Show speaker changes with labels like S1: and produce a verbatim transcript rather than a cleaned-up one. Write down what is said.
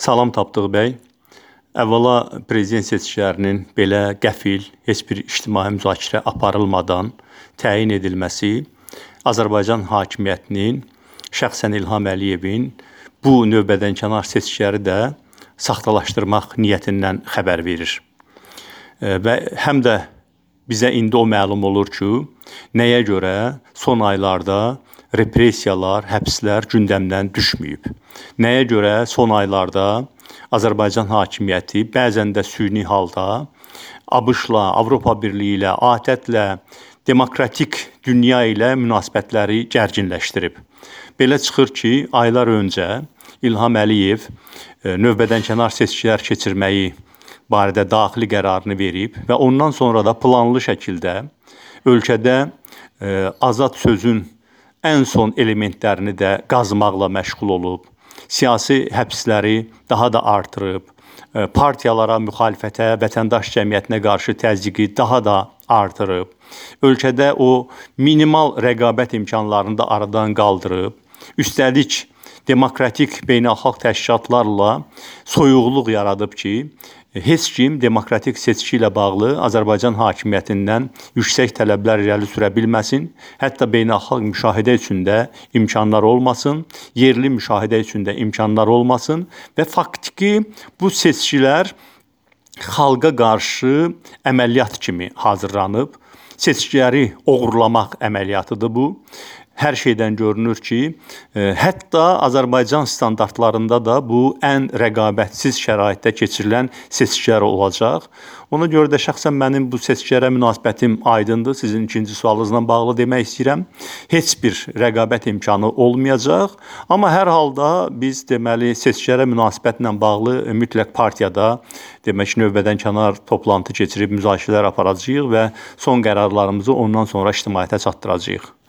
S1: Salam Tapdıq bəy. Əvvəla prezident seçkilərinin belə qəfil, heç bir ictimai müzakirə aparılmadan təyin edilməsi Azərbaycan hakimiyyətinin, şəxsən İlham Əliyevin bu növbədənkənar seçkiləri də saxtalaşdırmaq niyyətindən xəbər verir. Və həm də bizə indi o məlum olur ki, nəyə görə son aylarda repressiyalar, həbslər gündəmdən düşməyib. Nəyə görə son aylarda Azərbaycan hakimiyyəti bəzən də süni halda ABŞ-la, Avropa Birliyi ilə, ATƏT-lə, demokratik dünya ilə münasibətləri gərginləşdirib. Belə çıxır ki, aylar öncə İlham Əliyev növbədənkənar seçkilər keçirməyi barədə daxili qərarını verib və ondan sonra da planlı şəkildə ölkədə azad sözün ən son elementlərini də qazmaqla məşğul olub, siyasi həbsləri daha da artırıb, partiyalara, müxalifətə, vətəndaş cəmiyyətinə qarşı təzyiqi daha da artırıb, ölkədə o minimal rəqabət imkanlarını da aradan qaldırıb, üstəlik demokratik beynəlxalq təşkilatlarla soyuqluq yaradıb ki, heç kim demokratik seçki ilə bağlı Azərbaycan hakimiyyətindən yüksək tələblər irəli sürə bilməsin, hətta beynəlxalq müşahidə üçün də imkanlar olmasın, yerli müşahidə üçün də imkanlar olmasın və faktiki bu seçkilər xalqa qarşı əməliyyat kimi hazırlanıb, seçkiləri oğurlamaq əməliyyatıdır bu. Hər şeydən görünür ki, hətta Azərbaycan standartlarında da bu ən rəqabətsiz şəraitdə keçirilən seçkilər olacaq. Ona görə də şəxsən mənim bu seçkilərə münasibətim aydındır. Sizin ikinci sualınızla bağlı demək istəyirəm. Heç bir rəqabət imkanı olmayacaq. Amma hər halda biz deməli seçkilərə münasibətlə bağlı mütləq partiyada demək növbədənkənar toplantı keçirib müzakirələr aparacağıq və son qərarlarımızı ondan sonra ictimaiyyətə çatdıracağıq.